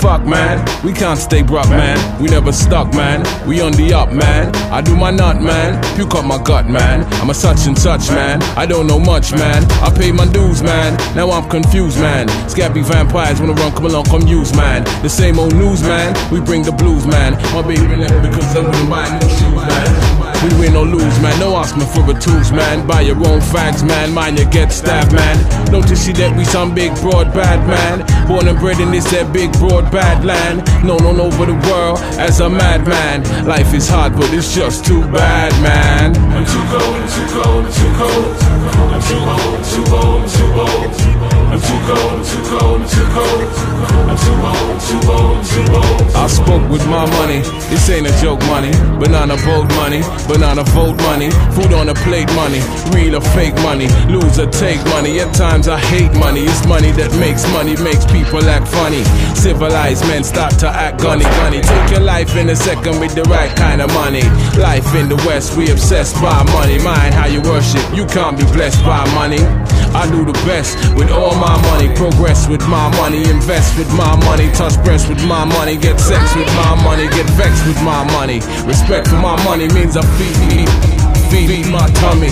fuck, man? We can't stay broke, man. We never stuck, man. We on the up, man. I do my nut, man. Puke up my gut, man. I'm a such and such, man. I don't know much, man. I pay my dues, man. Now I'm confused, man. Scabby vampires wanna run, come along, come use, man. The same old news, man. We bring the blues, man. My baby left because I wouldn't buy new shoes, man. We win or lose, man. No ask me for the tools, man. Buy your own fags, man. Mind you get stabbed, man. Notice see that we some big, broad, bad man. Born and bred in this that big, broad, bad land. Known all over the world as a madman. Life is hard, but it's just too bad, man. I'm too cold, I'm too cold, I'm too cold. I'm too old, I'm too old, I'm too old. I'm too cold, I'm too cold, I'm too cold. I'm too old, I'm too old, I'm too old. I spoke with my money, this ain't a joke money. Banana boat money, banana vote money. Food on a plate money, real or fake money. Lose or take money, at times I hate money. It's money that makes money, makes people act funny. Civilized men start to act gunny. Take your life in a second with the right kind of money. Life in the West, we obsessed by money. Mind how you worship, you can't be blessed by money. I do the best with all my money. Progress with my money, invest with my money. Touch breasts with my money, get sex with my money. Get vexed with my money. Respect for my money means I feed my tummy.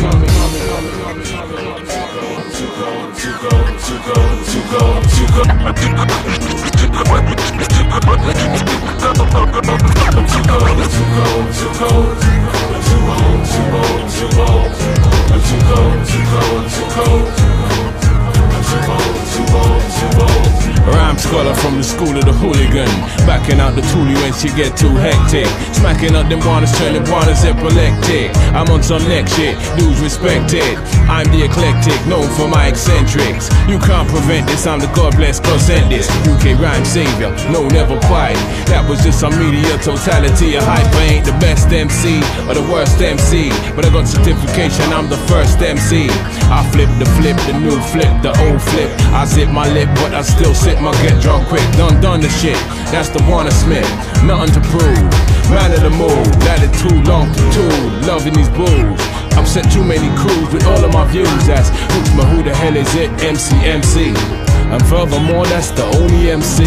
Rhyme scholar from the school of the hooligan. Backing out the toolie when she get too hectic. Smacking up them guanas, turning guanas epileptic. I'm on some next shit, dudes respect it. I'm the eclectic, known for my eccentrics. You can't prevent this, I'm the God bless, God sent this. UK rhyme savior, no never quite. That was just some media totality. A hype, I ain't the best MC or the worst MC, but I got certification, I'm the first MC. I flip, the new flip, the old flip. I zip my lip, but I still sip my get drunk quick. Done the shit, that's the Warner Smith. Nothing to prove, man of the move. That it too long to tool, loving these bulls. Upset too many crews with all of my views. That's but who the hell is it? MC. And furthermore, that's the only MC.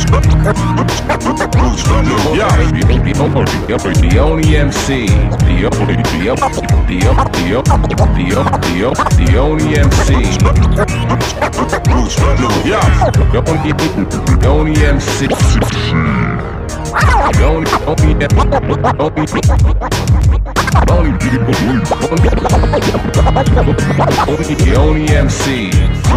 The only MC. The only MC. The only MC. The only MC.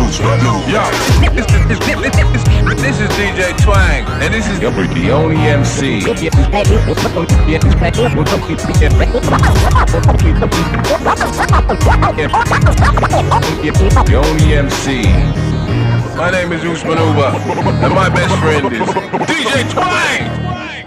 This is DJ Twang, and this is the only MC. The only MC. My name is Usman Uba, and my best friend is DJ Twang.